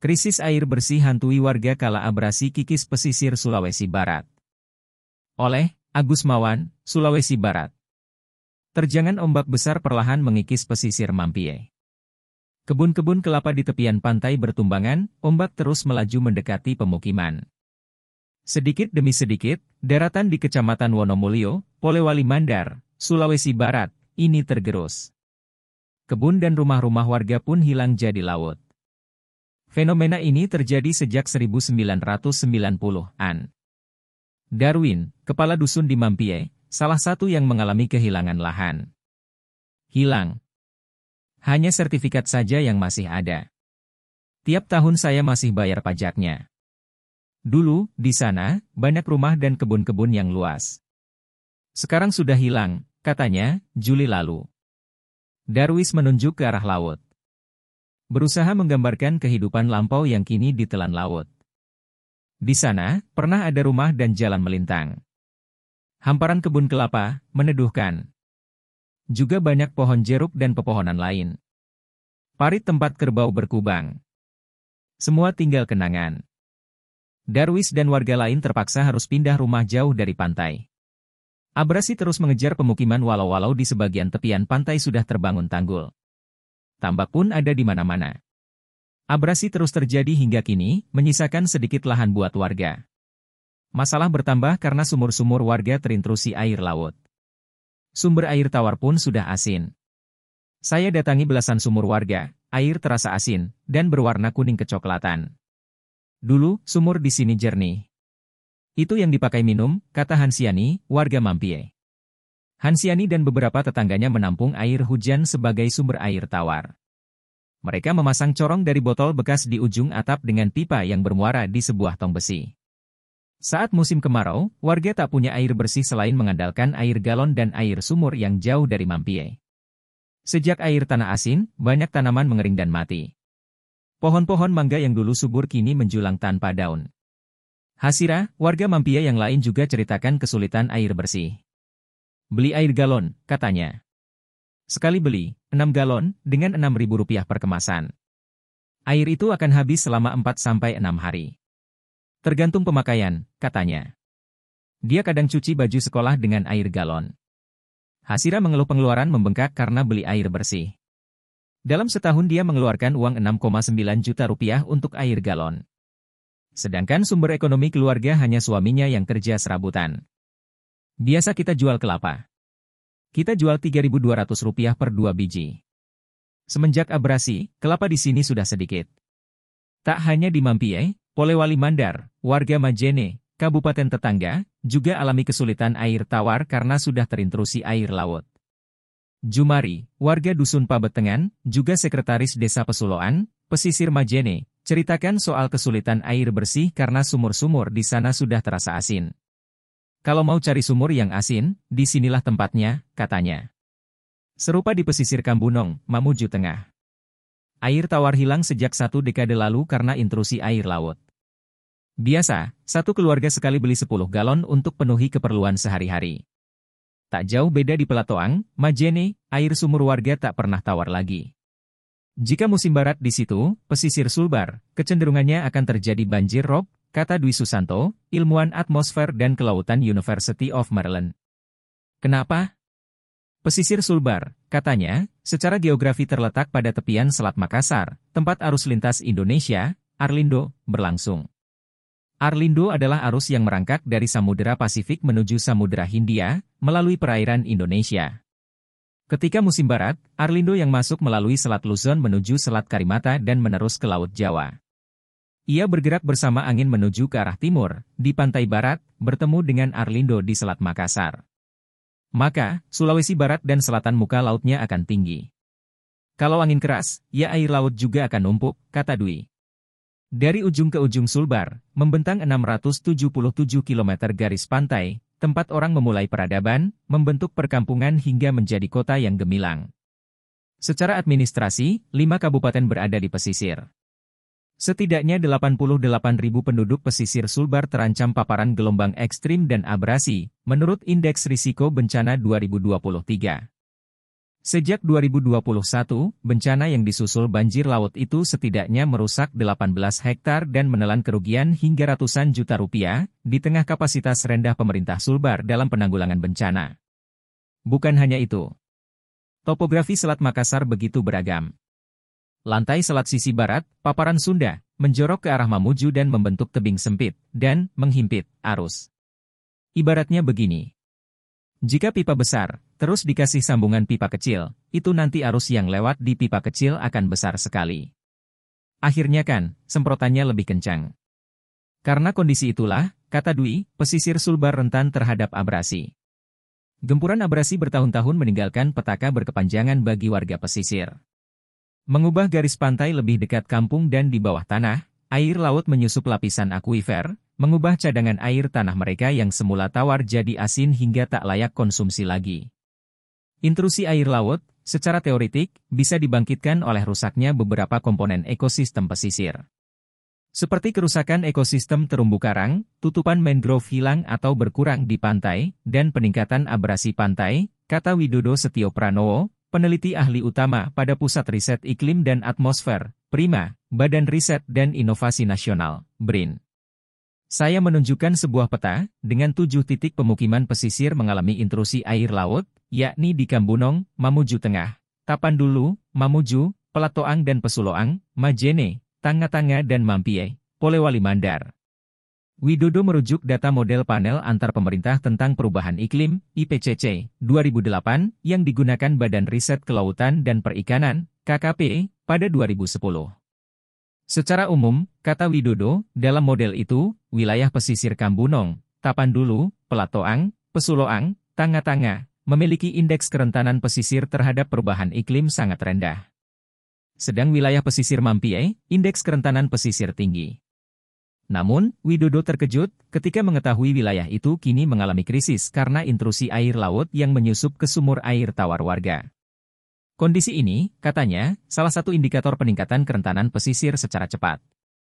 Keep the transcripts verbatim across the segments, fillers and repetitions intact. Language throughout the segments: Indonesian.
Krisis air bersih hantui warga kala abrasi kikis pesisir Sulawesi Barat. Oleh Agus Mawan, Sulawesi Barat. Terjangan ombak besar perlahan mengikis pesisir Mampie. Kebun-kebun kelapa di tepian pantai bertumbangan, ombak terus melaju mendekati pemukiman. Sedikit demi sedikit, daratan di Kecamatan Wonomulyo, Polewali Mandar, Sulawesi Barat, ini tergerus. Kebun dan rumah-rumah warga pun hilang jadi laut. Fenomena ini terjadi sejak seribu sembilan ratus sembilan puluhan. Darwin, kepala dusun di Mampie, salah satu yang mengalami kehilangan lahan. Hilang. Hanya sertifikat saja yang masih ada. Tiap tahun saya masih bayar pajaknya. Dulu, di sana, banyak rumah dan kebun-kebun yang luas. Sekarang sudah hilang, katanya, Juli lalu. Darwis menunjuk ke arah laut. Berusaha menggambarkan kehidupan lampau yang kini ditelan laut. Di sana, pernah ada rumah dan jalan melintang. Hamparan kebun kelapa, meneduhkan. Juga banyak pohon jeruk dan pepohonan lain. Parit tempat kerbau berkubang. Semua tinggal kenangan. Darwis dan warga lain terpaksa harus pindah rumah jauh dari pantai. Abrasi terus mengejar pemukiman walau-walau di sebagian tepian pantai sudah terbangun tanggul. Tambak pun ada di mana-mana. Abrasi terus terjadi hingga kini, menyisakan sedikit lahan buat warga. Masalah bertambah karena sumur-sumur warga terintrusi air laut. Sumber air tawar pun sudah asin. Saya datangi belasan sumur warga, air terasa asin, dan berwarna kuning kecoklatan. Dulu, sumur di sini jernih. Itu yang dipakai minum, kata Hansiani, warga Mampie. Hansiani dan beberapa tetangganya menampung air hujan sebagai sumber air tawar. Mereka memasang corong dari botol bekas di ujung atap dengan pipa yang bermuara di sebuah tong besi. Saat musim kemarau, warga tak punya air bersih selain mengandalkan air galon dan air sumur yang jauh dari Mampie. Sejak air tanah asin, banyak tanaman mengering dan mati. Pohon-pohon mangga yang dulu subur kini menjulang tanpa daun. Hasira, warga Mampie yang lain juga ceritakan kesulitan air bersih. Beli air galon, katanya. Sekali beli, enam galon, dengan enam ribu rupiah per kemasan. Air itu akan habis selama empat sampai enam hari. Tergantung pemakaian, katanya. Dia kadang cuci baju sekolah dengan air galon. Hasira mengeluh pengeluaran membengkak karena beli air bersih. Dalam setahun dia mengeluarkan uang enam koma sembilan juta rupiah untuk air galon. Sedangkan sumber ekonomi keluarga hanya suaminya yang kerja serabutan. Biasa kita jual kelapa. Kita jual tiga ribu dua ratus rupiah per dua biji. Semenjak abrasi, kelapa di sini sudah sedikit. Tak hanya di Mampie, Polewali Mandar, warga Majene, kabupaten tetangga, juga alami kesulitan air tawar karena sudah terintrusi air laut. Jumari, warga Dusun Pabetengan, juga sekretaris Desa Pesuloan, pesisir Majene, ceritakan soal kesulitan air bersih karena sumur-sumur di sana sudah terasa asin. Kalau mau cari sumur yang asin, disinilah tempatnya, katanya. Serupa di pesisir Kambunong, Mamuju Tengah. Air tawar hilang sejak satu dekade lalu karena intrusi air laut. Biasa, satu keluarga sekali beli sepuluh galon untuk penuhi keperluan sehari-hari. Tak jauh beda di Pelatoang, Majene, air sumur warga tak pernah tawar lagi. Jika musim barat di situ, pesisir Sulbar, kecenderungannya akan terjadi banjir rob, kata Dwi Susanto, ilmuwan atmosfer dan kelautan University of Maryland. Kenapa? Pesisir Sulbar, katanya, secara geografi terletak pada tepian Selat Makassar, tempat arus lintas Indonesia, Arlindo, berlangsung. Arlindo adalah arus yang merangkak dari Samudera Pasifik menuju Samudera Hindia, melalui perairan Indonesia. Ketika musim barat, Arlindo yang masuk melalui Selat Luzon menuju Selat Karimata dan menerus ke Laut Jawa. Ia bergerak bersama angin menuju ke arah timur, di pantai barat, bertemu dengan Arlindo di Selat Makassar. Maka, Sulawesi Barat dan selatan muka lautnya akan tinggi. Kalau angin keras, ya air laut juga akan numpuk, kata Dwi. Dari ujung ke ujung Sulbar, membentang enam ratus tujuh puluh tujuh kilometer garis pantai, tempat orang memulai peradaban, membentuk perkampungan hingga menjadi kota yang gemilang. Secara administrasi, lima kabupaten berada di pesisir. Setidaknya delapan puluh delapan ribu penduduk pesisir Sulbar terancam paparan gelombang ekstrim dan abrasi, menurut Indeks Risiko Bencana dua ribu dua puluh tiga. Sejak dua ribu dua puluh satu, bencana yang disusul banjir laut itu setidaknya merusak delapan belas hektar dan menelan kerugian hingga ratusan juta rupiah, di tengah kapasitas rendah pemerintah Sulbar dalam penanggulangan bencana. Bukan hanya itu. Topografi Selat Makassar begitu beragam. Lantai selat sisi barat, paparan Sunda, menjorok ke arah Mamuju dan membentuk tebing sempit, dan menghimpit arus. Ibaratnya begini. Jika pipa besar, terus dikasih sambungan pipa kecil, itu nanti arus yang lewat di pipa kecil akan besar sekali. Akhirnya kan, semprotannya lebih kencang. Karena kondisi itulah, kata Dwi, pesisir Sulbar rentan terhadap abrasi. Gempuran abrasi bertahun-tahun meninggalkan petaka berkepanjangan bagi warga pesisir. Mengubah garis pantai lebih dekat kampung dan di bawah tanah, air laut menyusup lapisan akuifer, mengubah cadangan air tanah mereka yang semula tawar jadi asin hingga tak layak konsumsi lagi. Intrusi air laut, secara teoretik, bisa dibangkitkan oleh rusaknya beberapa komponen ekosistem pesisir. Seperti kerusakan ekosistem terumbu karang, tutupan mangrove hilang atau berkurang di pantai, dan peningkatan abrasi pantai, kata Widodo Setio Pranowo, peneliti ahli utama pada Pusat Riset Iklim dan Atmosfer, Prima, Badan Riset dan Inovasi Nasional, B R I N. Saya menunjukkan sebuah peta, dengan tujuh titik pemukiman pesisir mengalami intrusi air laut, yakni di Kambunong, Mamuju Tengah, Tapandulu, Mamuju, Pelatoang dan Pesuloang, Majene, Tanga-Tanga dan Mampie, Polewali Mandar. Widodo merujuk data model panel antar pemerintah tentang perubahan iklim, I P C C, dua ribu delapan, yang digunakan Badan Riset Kelautan dan Perikanan, K K P, pada dua ribu sepuluh. Secara umum, kata Widodo, dalam model itu, wilayah pesisir Kambunong, Tapandulu, Pelatoang, Pesuloang, Tanga-Tanga, memiliki indeks kerentanan pesisir terhadap perubahan iklim sangat rendah. Sedang wilayah pesisir Mampie, indeks kerentanan pesisir tinggi. Namun, Widodo terkejut ketika mengetahui wilayah itu kini mengalami krisis karena intrusi air laut yang menyusup ke sumur air tawar warga. Kondisi ini, katanya, salah satu indikator peningkatan kerentanan pesisir secara cepat.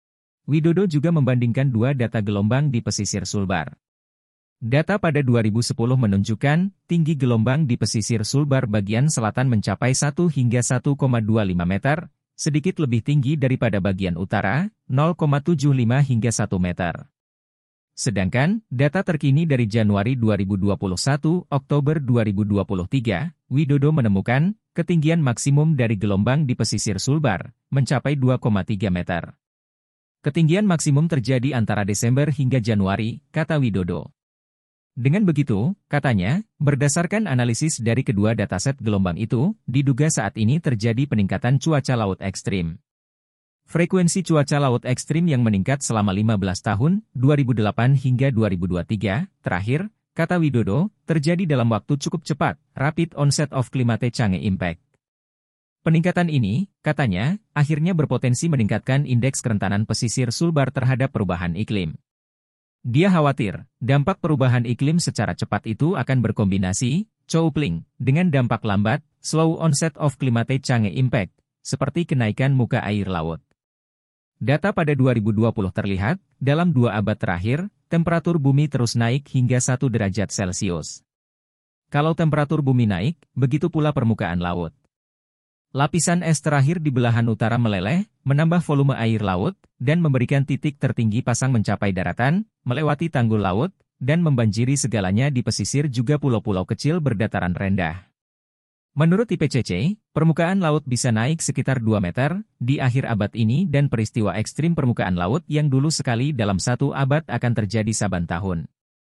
Widodo juga membandingkan dua data gelombang di pesisir Sulbar. Data pada dua ribu sepuluh menunjukkan, tinggi gelombang di pesisir Sulbar bagian selatan mencapai satu hingga satu koma dua lima meter, sedikit lebih tinggi daripada bagian utara, nol koma tujuh lima hingga satu meter. Sedangkan, data terkini dari Januari dua ribu dua puluh satu, Oktober dua ribu dua puluh tiga, Widodo menemukan, ketinggian maksimum dari gelombang di pesisir Sulbar, mencapai dua koma tiga meter. Ketinggian maksimum terjadi antara Desember hingga Januari, kata Widodo. Dengan begitu, katanya, berdasarkan analisis dari kedua dataset gelombang itu, diduga saat ini terjadi peningkatan cuaca laut ekstrim. Frekuensi cuaca laut ekstrim yang meningkat selama lima belas tahun, dua ribu delapan hingga dua ribu dua puluh tiga, terakhir, kata Widodo, terjadi dalam waktu cukup cepat, rapid onset of climate change impact. Peningkatan ini, katanya, akhirnya berpotensi meningkatkan indeks kerentanan pesisir Sulbar terhadap perubahan iklim. Dia khawatir, dampak perubahan iklim secara cepat itu akan berkombinasi, coupling, dengan dampak lambat, slow onset of climate change impact, seperti kenaikan muka air laut. Data pada dua ribu dua puluh terlihat, dalam dua abad terakhir, temperatur bumi terus naik hingga satu derajat Celcius. Kalau temperatur bumi naik, begitu pula permukaan laut. Lapisan es terakhir di belahan utara meleleh, menambah volume air laut, dan memberikan titik tertinggi pasang mencapai daratan, melewati tanggul laut, dan membanjiri segalanya di pesisir juga pulau-pulau kecil berdataran rendah. Menurut I P C C, permukaan laut bisa naik sekitar dua meter di akhir abad ini dan peristiwa ekstrim permukaan laut yang dulu sekali dalam satu abad akan terjadi saban tahun.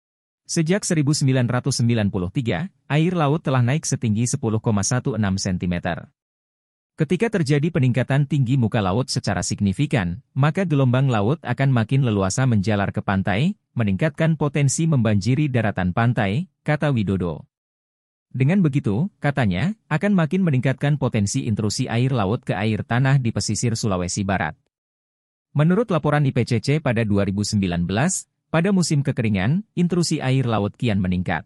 Sejak seribu sembilan ratus sembilan puluh tiga, air laut telah naik setinggi sepuluh koma enam belas sentimeter. Ketika terjadi peningkatan tinggi muka laut secara signifikan, maka gelombang laut akan makin leluasa menjalar ke pantai, meningkatkan potensi membanjiri daratan pantai, kata Widodo. Dengan begitu, katanya, akan makin meningkatkan potensi intrusi air laut ke air tanah di pesisir Sulawesi Barat. Menurut laporan I P C C pada dua ribu sembilan belas, pada musim kekeringan, intrusi air laut kian meningkat.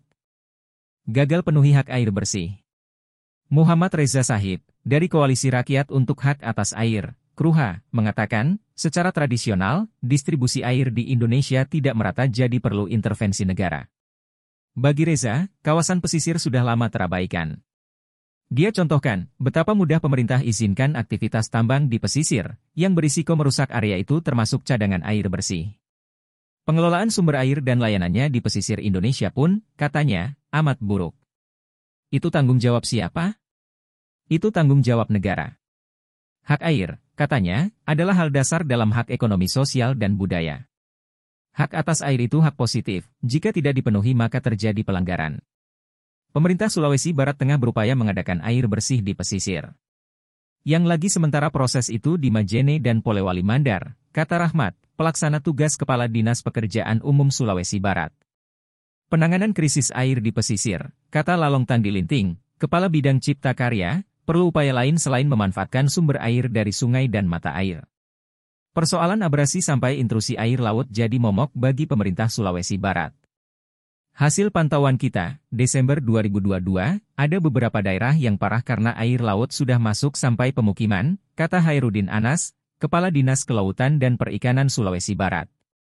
Gagal penuhi hak air bersih. Muhammad Reza Shahid, dari Koalisi Rakyat untuk Hak Atas Air, KRUHA, mengatakan, secara tradisional, distribusi air di Indonesia tidak merata jadi perlu intervensi negara. Bagi Reza, kawasan pesisir sudah lama terabaikan. Dia contohkan betapa mudah pemerintah izinkan aktivitas tambang di pesisir, yang berisiko merusak area itu termasuk cadangan air bersih. Pengelolaan sumber air dan layanannya di pesisir Indonesia pun, katanya, amat buruk. Itu tanggung jawab siapa? Itu tanggung jawab negara. Hak air, katanya, adalah hal dasar dalam hak ekonomi sosial dan budaya. Hak atas air itu hak positif, jika tidak dipenuhi maka terjadi pelanggaran. Pemerintah Sulawesi Barat tengah berupaya mengadakan air bersih di pesisir. Yang lagi sementara proses itu di Majene dan Polewali Mandar, kata Rahmat, pelaksana tugas Kepala Dinas Pekerjaan Umum Sulawesi Barat. Penanganan krisis air di pesisir, kata Lalong Tandilinting, Kepala Bidang Cipta Karya, perlu upaya lain selain memanfaatkan sumber air dari sungai dan mata air. Persoalan abrasi sampai intrusi air laut jadi momok bagi pemerintah Sulawesi Barat. Hasil pantauan kita, Desember dua ribu dua puluh dua, ada beberapa daerah yang parah karena air laut sudah masuk sampai pemukiman, kata Hairudin Anas, Kepala Dinas Kelautan dan Perikanan Sulawesi Barat.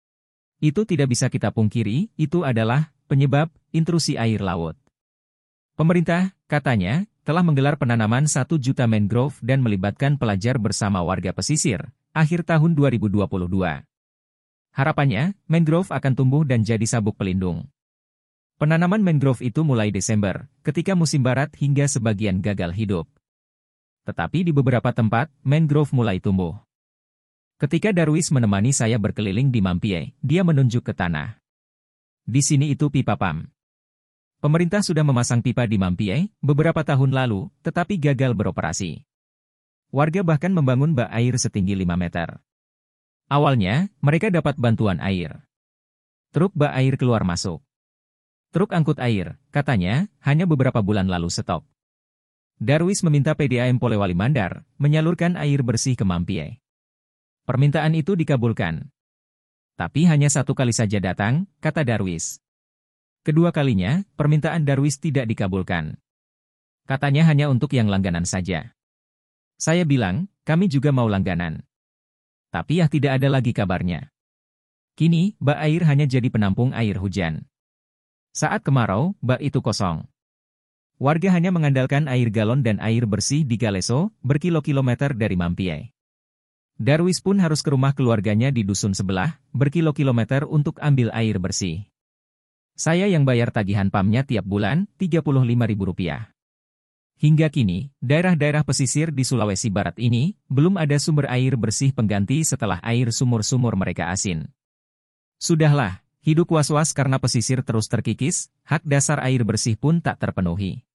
Itu tidak bisa kita pungkiri, itu adalah penyebab intrusi air laut. Pemerintah, katanya, telah menggelar penanaman satu juta mangrove dan melibatkan pelajar bersama warga pesisir, akhir tahun dua ribu dua puluh dua. Harapannya, mangrove akan tumbuh dan jadi sabuk pelindung. Penanaman mangrove itu mulai Desember, ketika musim barat hingga sebagian gagal hidup. Tetapi di beberapa tempat, mangrove mulai tumbuh. Ketika Darwis menemani saya berkeliling di Mampie, dia menunjuk ke tanah. Di sini itu pipa P A M. Pemerintah sudah memasang pipa di Mampie beberapa tahun lalu, tetapi gagal beroperasi. Warga bahkan membangun bak air setinggi lima meter. Awalnya, mereka dapat bantuan air. Truk bak air keluar masuk. Truk angkut air, katanya, hanya beberapa bulan lalu stop. Darwis meminta P D A M Polewali Mandar menyalurkan air bersih ke Mampie. Permintaan itu dikabulkan. Tapi hanya satu kali saja datang, kata Darwis. Kedua kalinya, permintaan Darwis tidak dikabulkan. Katanya hanya untuk yang langganan saja. Saya bilang, kami juga mau langganan. Tapi ya tidak ada lagi kabarnya. Kini, bak air hanya jadi penampung air hujan. Saat kemarau, bak itu kosong. Warga hanya mengandalkan air galon dan air bersih di Galeso, berkilo-kilometer dari Mampie. Darwis pun harus ke rumah keluarganya di dusun sebelah, berkilo-kilometer untuk ambil air bersih. Saya yang bayar tagihan P A M-nya tiap bulan, tiga puluh lima ribu rupiah. Hingga kini, daerah-daerah pesisir di Sulawesi Barat ini, belum ada sumber air bersih pengganti setelah air sumur-sumur mereka asin. Sudahlah. Hidup was-was karena pesisir terus terkikis, hak dasar air bersih pun tak terpenuhi.